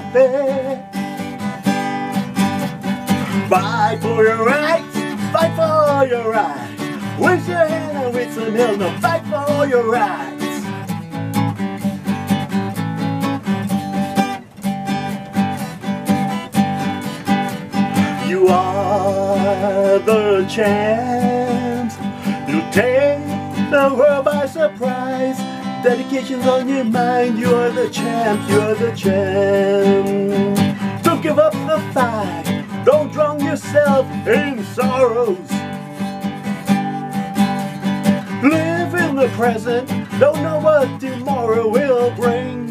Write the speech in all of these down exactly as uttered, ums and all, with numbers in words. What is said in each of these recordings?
baby. Fight for your rights, fight for your rights. Raise your hand and raise some hell, no, fight for your rights. You are the champs. You take the world by surprise. Dedication's on your mind. You are the champ. You are the champ. Don't give up the fight. Don't drown yourself in sorrows. Live in the present. Don't know what tomorrow will bring.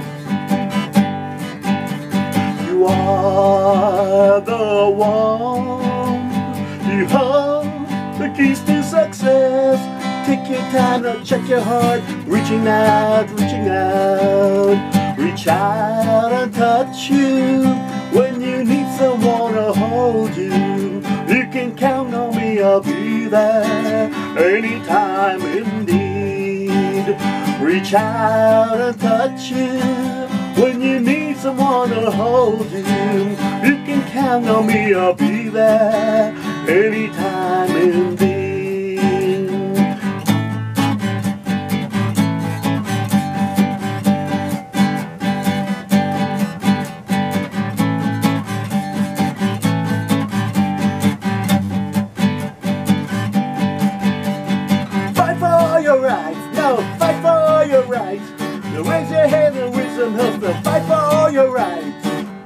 You are the one. You hold the keys to success. Take your time, now check your heart. Reaching out, reaching out. Reach out and touch you. When you need someone to hold you, you can count on me, I'll be there anytime indeed. Reach out and touch you. When you need someone to hold you, you can count on me, I'll be there anytime indeed. Fight for your rights, no, fight for your rights. Now raise your hand and raise some help, now fight for your rights.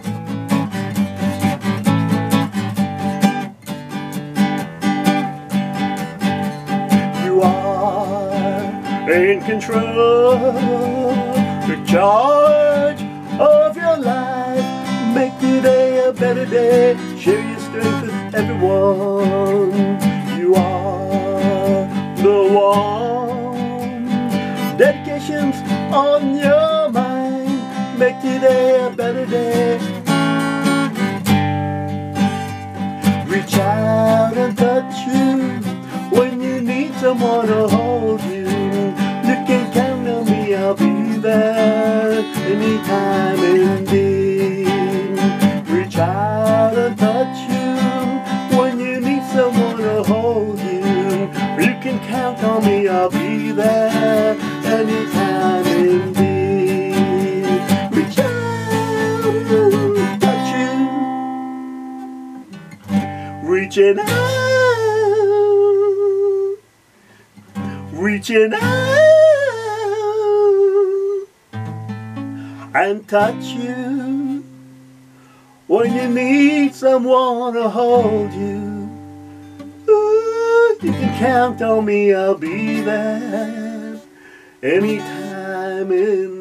You are in control, take charge of your life. Make today a better day, share your strength with everyone. You are the one. Dedication's on your mind. Make today a better day. Reach out and touch you. When you need someone to hold you, you can count on me, I'll be there anytime indeed. Reach out and touch you. When you need someone to hold you, you can count on me, I'll be there anytime indeed. Reach out and touch you. Reaching out, reaching out and touch you. When you need someone to hold you, ooh, you can count on me, I'll be there anytime in